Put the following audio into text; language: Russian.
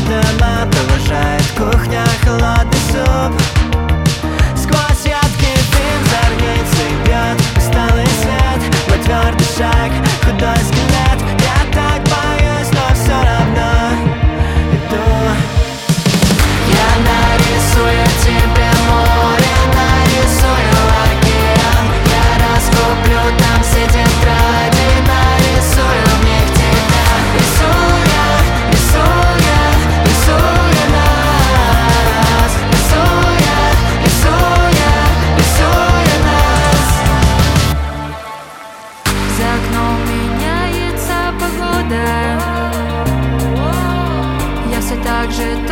дома провожает кухня холодный суп. Сквозь ядкий дым зорницы бьет усталый свет. Мой твердый шаг, худой скелет. Я так боюсь, но все равно иду. Я нарисую тебе море, нарисую океан. Я раскуплю там все тетради, нарисую в них тебя. Рисуя, рисуя, рисуя нас. Рисуя, рисуя, рисуя нас. За окном меняется погода. Я все так же